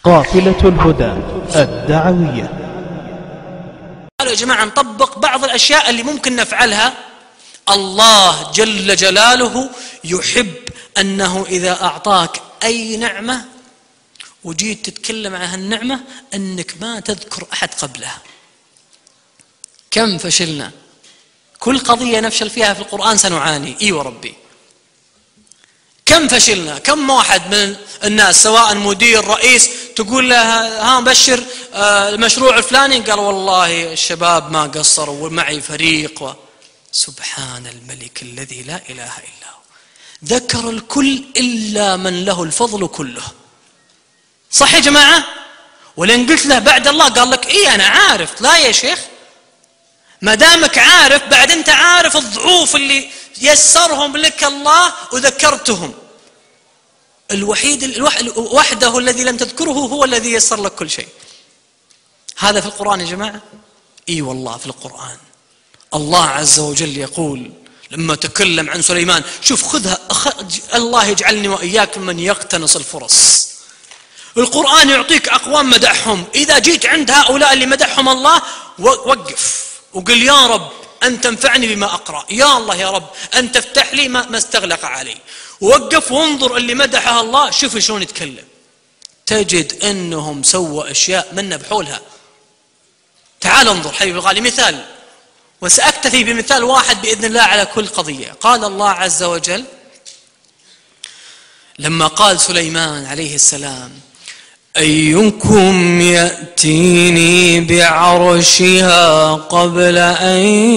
قافلة الهدى الدعوية. قالوا يا جماعة نطبق بعض الأشياء اللي ممكن نفعلها. الله جل جلاله يحب أنه إذا أعطاك أي نعمة وجيت تتكلم عن هالنعمة أنك ما تذكر أحد قبلها. كم فشلنا، كل قضية نفشل فيها في القرآن سنعاني. إي وربي كم فشلنا، كم واحد من الناس سواء مدير رئيس تقول له ها بشر المشروع الفلاني، قال والله الشباب ما قصروا ومعي فريق سبحان الملك الذي لا إله إلا هو، ذكر الكل إلا من له الفضل كله. صح يا جماعة؟ ولن قلت له بعد الله قال لك إيه أنا عارف. لا يا شيخ، ما دامك عارف بعد أنت عارف الضعوف اللي يسرهم لك الله وذكرتهم. الوحيد وحده الذي لم تذكره هو الذي يسر لك كل شيء. هذا في القرآن يا جماعة. إي والله في القرآن الله عز وجل يقول لما تكلم عن سليمان، شوف خذها الله يجعلني وإياك من يقتنص الفرص. القرآن يعطيك أقوام مدحهم، إذا جيت عند هؤلاء اللي مدحهم الله وقف وقل يا رب أن تنفعني بما أقرأ، يا الله يا رب أن تفتح لي ما استغلق علي. ووقف وانظر اللي مدحها الله، شوف شلون يتكلم، تجد أنهم سووا أشياء منا بحولها. تعال انظر حبيبي الغالي مثال، وسأكتفي بمثال واحد بإذن الله على كل قضية. قال الله عز وجل لما قال سليمان عليه السلام أيكم يأتيني بعرشها قبل أن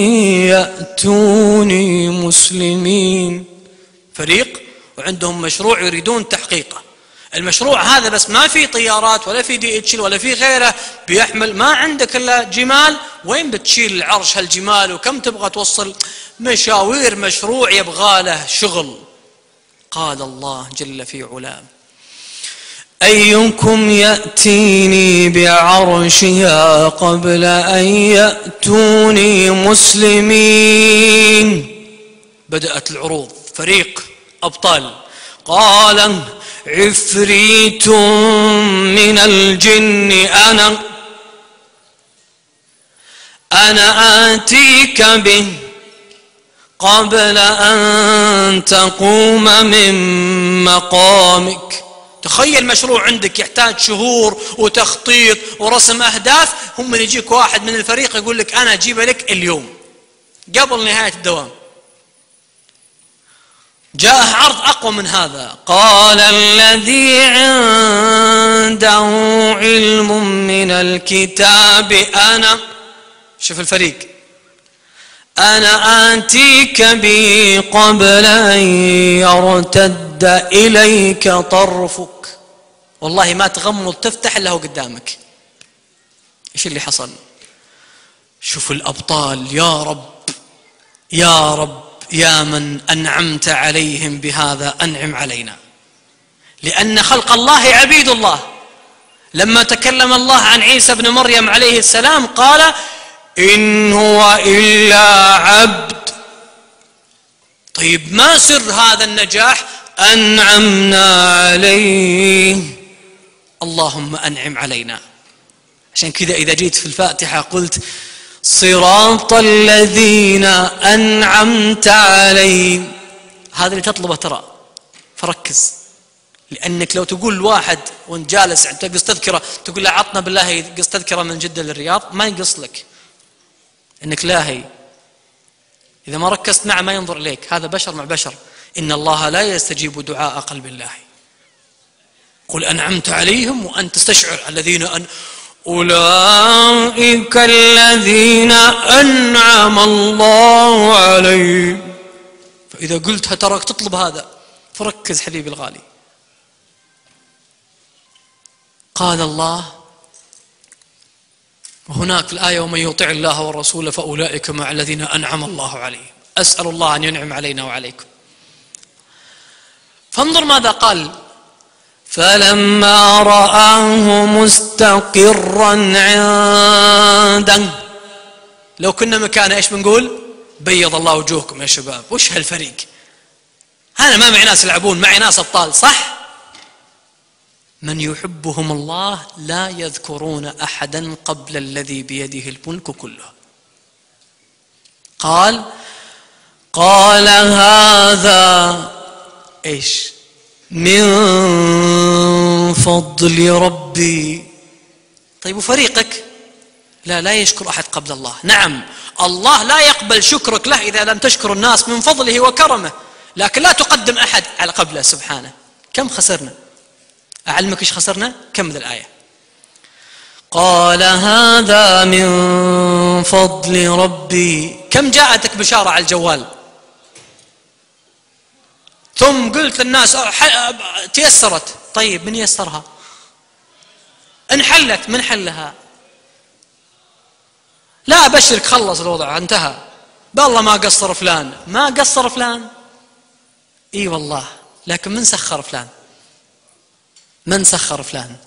يأتوني مسلمين. فريق وعندهم مشروع يريدون تحقيقه. المشروع هذا بس ما في طيارات ولا في DHL ولا في غيره بيحمل، ما عندك إلا جمال، وين بتشيل العرش هالجمال وكم تبغى توصل؟ مشاوير مشروع يبغى له شغل. قال الله جل في علاه أيكم يأتيني بعرشها قبل أن يأتوني مسلمين. بدأت العروض، فريق أبطال. قال عفريت من الجن أنا آتيك به قبل أن تقوم من مقامك. تخيل مشروع عندك يحتاج شهور وتخطيط ورسم أهداف، هم من يجيك واحد من الفريق يقول لك أنا أجيب لك اليوم قبل نهاية الدوام. جاء عرض أقوى من هذا. قال الذي عنده علم من الكتاب شوف الفريق أنا آتيك به قبل أن يرتد إليك طرفك. والله ما تغمض تفتح إلا هو قدامك. إيش اللي حصل؟ شوف الأبطال، يا رب يا رب يا من أنعمت عليهم بهذا أنعم علينا. لأن خلق الله عبيد الله. لما تكلم الله عن عيسى بن مريم عليه السلام قال إن هو إلا عبد. طيب ما سر هذا النجاح؟ أنعمنا عليه. اللهم أنعم علينا. عشان كذا إذا جيت في الفاتحة قلت صراط الذين أنعمت عليهم، هذا اللي تطلبه ترى، فركز. لأنك لو تقول واحد وانت جالس تقص تذكرة تقول له عطنا بالله يقص تذكرة من جدة للرياض، ما يقص لك إنك لاهي. إذا ما ركزت معه ما ينظر إليك، هذا بشر مع بشر. إن الله لا يستجيب دعاء قلب الله. قل أنعمت عليهم وأنت تستشعر الذين أولئك الذين أنعم الله عليهم. فإذا قلتها تراك تطلب هذا، فركز حبيبي الغالي. قال الله وهناك في الآية ومن يطع الله والرسول فأولئك مع الذين أنعم الله عليهم. أسأل الله أن ينعم علينا وعليكم. فانظر ماذا قال فلما رآه مستقرا عنده. لو كنا مكانه ايش بنقول؟ بيض الله وجوهكم يا شباب. وش هالفريق؟ أنا ما معي ناس يلعبون، معي ناس أبطال، صح؟ من يحبهم الله لا يذكرون أحدا قبل الذي بيده الملك كله. قال هذا إيش؟ من فضل ربي. طيب وفريقك؟ لا يشكر أحد قبل الله. نعم الله لا يقبل شكرك له إذا لم تشكر الناس من فضله وكرمه، لكن لا تقدم أحد على قبله سبحانه. كم خسرنا؟ أعلمك إيش خسرنا؟ كمل الآية. قال هذا من فضل ربي. كم جاءتك بشارة على الجوال ثم قلت للناس تيسرت؟ طيب من يسرها؟ انحلت، من حلها؟ لا أبشرك خلص الوضع انتهى، بالله ما قصر فلان، ما قصر فلان. اي والله، لكن من سخر فلان؟ من سخر فلان؟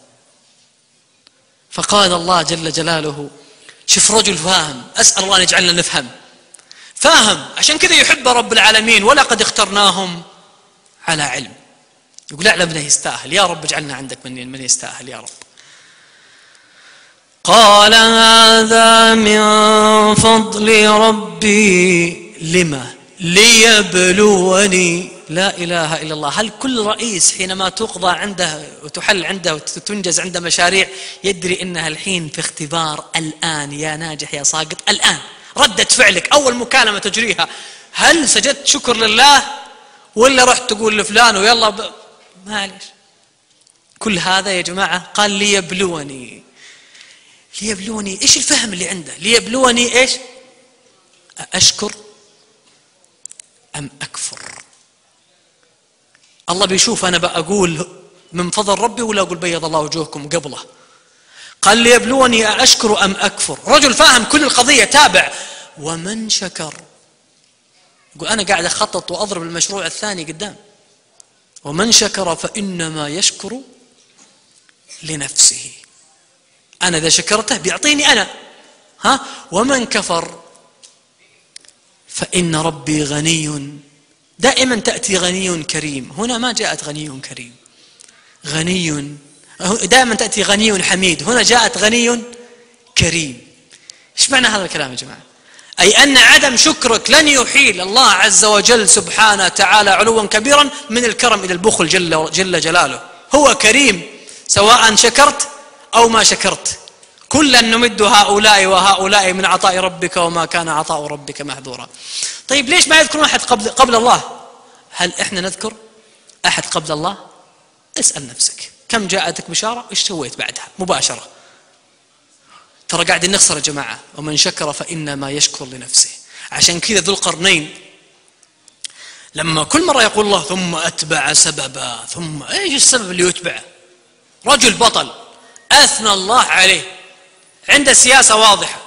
فقال الله جل جلاله، شوف رجل فاهم، أسأل الله أن يجعلنا نفهم، فاهم، عشان كذا يحب رب العالمين، ولقد اخترناهم على علم. يقول اعلم انه يستاهل، يا رب اجعلنا عندك من يستاهل يا رب. قال هذا من فضل ربي. لما؟ ليبلوني. لا إله إلا الله. هل كل رئيس حينما تقضى عنده وتحل عنده وتنجز عنده مشاريع يدري إنها الحين في اختبار؟ الآن يا ناجح يا ساقط، الآن ردة فعلك أول مكالمة تجريها، هل سجدت شكر لله ولا رحت تقول لفلان ويلا معلش؟ كل هذا يا جماعة قال ليبلوني. ليبلوني إيش الفهم اللي عنده؟ ليبلوني إيش؟ أشكر أم أكفر؟ الله بيشوف أنا بقول من فضل ربي ولا أقول بيض الله وجوهكم قبله. قال ليبلوني أشكر أم أكفر. رجل فاهم كل القضية، تابع. ومن شكر، يقول أنا قاعد أخطط وأضرب المشروع الثاني قدام. ومن شكر فإنما يشكر لنفسه، أنا إذا شكرته بيعطيني أنا. ومن كفر فإن ربي غني. دائما تأتي غني كريم، هنا ما جاءت غني كريم. غني دائما تأتي غني حميد، هنا جاءت غني كريم. إيش معنى هذا الكلام يا جماعة؟ أي أن عدم شكرك لن يحيل الله عز وجل سبحانه تعالى علوا كبيرا من الكرم إلى البخل جل جلاله. هو كريم سواء شكرت أو ما شكرت. كلا نمد هؤلاء وهؤلاء من عطاء ربك وما كان عطاء ربك محذورا. طيب ليش ما يذكرون أحد قبل الله؟ هل إحنا نذكر أحد قبل الله؟ اسأل نفسك كم جاءتك بشارة وإيش سويت بعدها مباشرة؟ ترى قاعدين نخسر يا جماعة. ومن شكر فإنما يشكر لنفسه. عشان كذا ذو القرنين لما كل مرة يقول الله ثم أتبع سببا، ثم إيش السبب اللي يتبعه؟ رجل بطل أثنى الله عليه، عنده سياسة واضحة.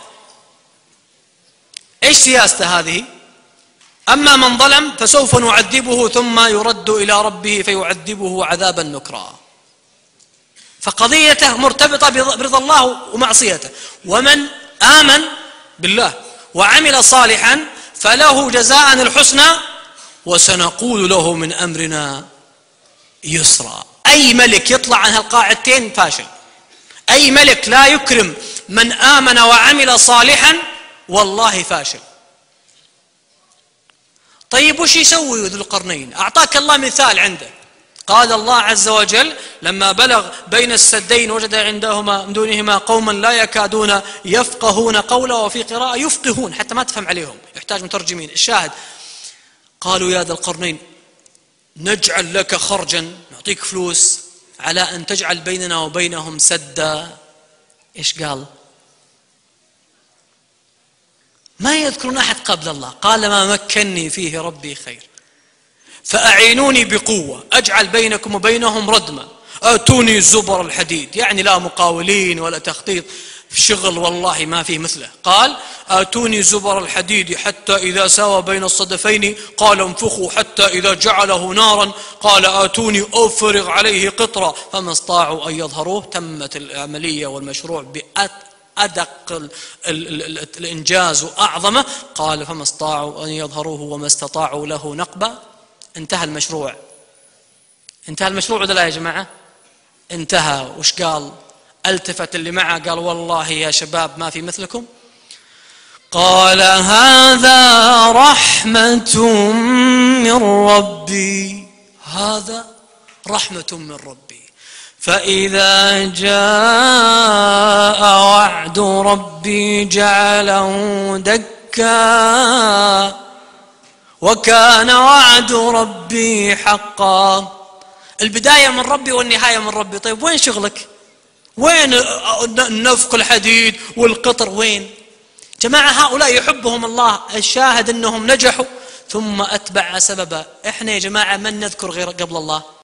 إيش سياسته هذه؟ أما من ظلم فسوف نعذبه ثم يرد إلى ربه فيعذبه عذابا نكرا. فقضيته مرتبطة برضا الله ومعصيته. ومن آمن بالله وعمل صالحا فله جزاء الحسنى وسنقول له من أمرنا يسرا. أي ملك يطلع عن هالقاعدتين فاشل. أي ملك لا يكرم من آمن وعمل صالحا والله فاشل. طيب وش يسوي ذو القرنين؟ أعطاك الله مثال عنده. قال الله عز وجل لما بلغ بين السدين وجد عندهما من دونهما قوما لا يكادون يفقهون قولا، وفي قراءة يفقهون حتى ما تفهم عليهم، يحتاج مترجمين. الشاهد قالوا يا ذا القرنين نجعل لك خرجا، نعطيك فلوس على أن تجعل بيننا وبينهم سدا. إيش قال؟ ما يذكرون أحد قبل الله. قال ما مكنني فيه ربي خير فأعينوني بقوة أجعل بينكم وبينهم ردما آتوني زبر الحديد. يعني لا مقاولين ولا تخطيط، شغل والله ما فيه مثله. قال آتوني زبر الحديد حتى إذا ساوى بين الصدفين قال انفخوا حتى إذا جعله نارا قال آتوني أفرغ عليه قطرا فما استطاعوا أن يظهروه. تمت العملية والمشروع بأدق الإنجاز وأعظمه. قال فما استطاعوا أن يظهروه وما استطاعوا له نقبا. انتهى المشروع. انتهى المشروع ولا لا يا جماعة؟ انتهى. وش قال؟ التفت اللي معه قال والله يا شباب ما في مثلكم. قال هذا رحمة من ربي، هذا رحمة من ربي، فإذا جاء وعد ربي جعله دكا وكان وعد ربي حقا. البداية من ربي والنهاية من ربي. طيب وين شغلك؟ وين النفق الحديد والقطر؟ وين؟ جماعة هؤلاء يحبهم الله، الشاهد أنهم نجحوا ثم أتبع سببا. إحنا يا جماعة من نذكر غير قبل الله؟